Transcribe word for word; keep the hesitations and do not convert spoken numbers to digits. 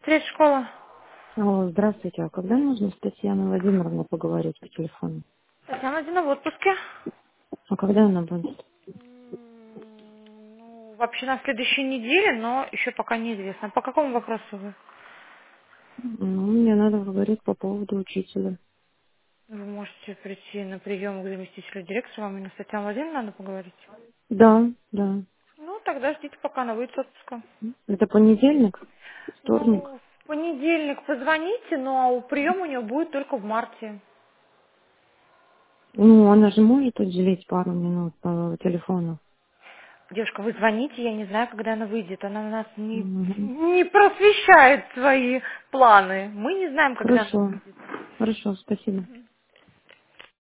Третья школа. Алло, здравствуйте. А когда нужно с Татьяной Владимировной поговорить по телефону? Татьяна Дина в отпуске. А когда она будет? М, Ну, вообще на следующей неделе, но еще пока неизвестно. По какому вопросу вы? Ну, мне надо поговорить по поводу учителя. Вы можете прийти на прием к заместителю директора, вам именно с Татьяной Владимировной надо поговорить. Да, да. Ну, тогда ждите, пока она выйдет с отпуска. Это понедельник? Вторник? Ну, в понедельник позвоните, но прием у нее будет только в марте. Ну, она же может уделить пару минут по телефону. Девушка, вы звоните, я не знаю, когда она выйдет. Она нас не, Мгм. не просвещает свои планы. Мы не знаем, когда она Хорошо. выйдет. Хорошо, спасибо.